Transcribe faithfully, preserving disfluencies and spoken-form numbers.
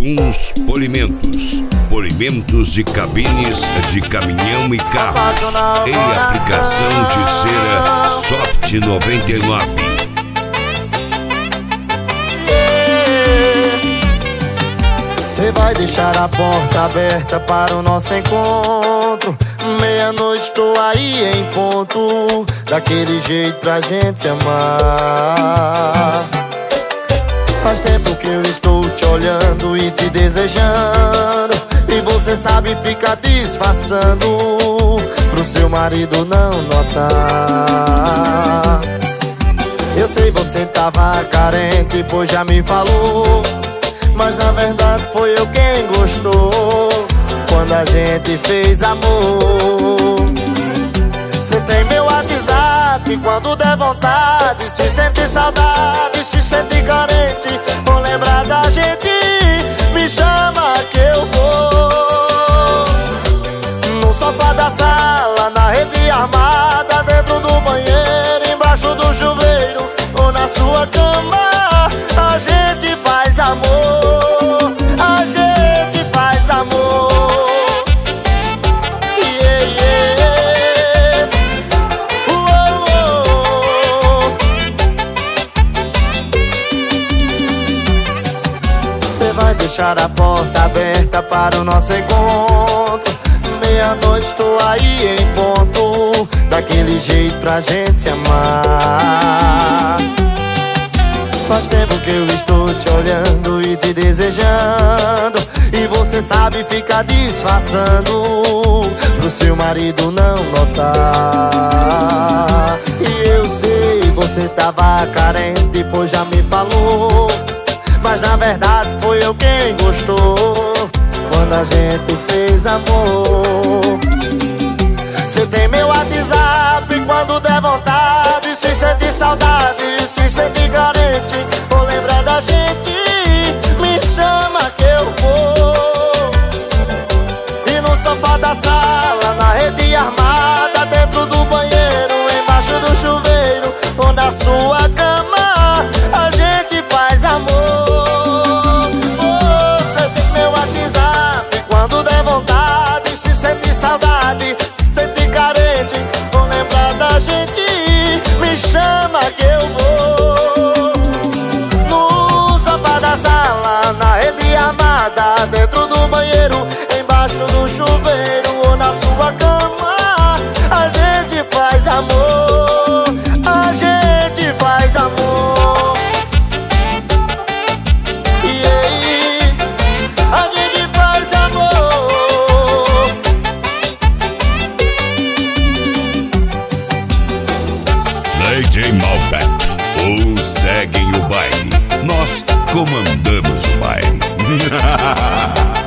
Tuns Polimentos. Polimentos de cabines de caminhão e carros. E aplicação de cera Soft noventa e nove. Cê vai deixar a porta aberta para o nosso encontro. Meia-noite tô aí em ponto, daquele jeito pra gente se amar. Faz tempo que eu estou te olhando e te desejando, e você sabe ficar disfarçando pro seu marido não notar. Eu sei você tava carente, pois já me falou, mas na verdade foi eu quem gostou quando a gente fez amor. Cê tem meu WhatsApp, quando der vontade, se sente saudade, se sente carente, ou lembrar da gente, me chama que eu vou. No sofá da sala, na rede armada, dentro do banheiro, embaixo do chuveiro, ou na sua cama, a gente faz amor, a gente faz amor. Yeah, yeah. Uou, uou. Cê vai deixar a porta aberta para o nosso encontro. Meia-noite tô aí em ponto, daquele jeito pra gente se amar. Faz tempo que eu estou te olhando e te desejando, e você sabe ficar disfarçando pro seu marido não notar. E eu sei, você tava carente, pois já me falou, mas na verdade foi eu quem gostou quando a gente fez amor. Cê tem meu WhatsApp, quando der vontade, se sente saudade, se sente carente, ou lembrar da gente, me chama que eu vou. E no sofá da sala, na rede armada, dentro do banheiro, embaixo do chuveiro, ou na sua cama, a gente faz amor. Você tem meu WhatsApp, quando der vontade, se sente saudade, se sente carente, ou lembrar da gente, me chama que eu vou. No sofá da sala, na rede armada, dentro do banheiro, embaixo do chuveiro, ou na sua cama, a gente faz amor, a gente faz amor. Yeah, a gente faz amor. D J Malbec, ou seguem o baile, nós comandamos o baile.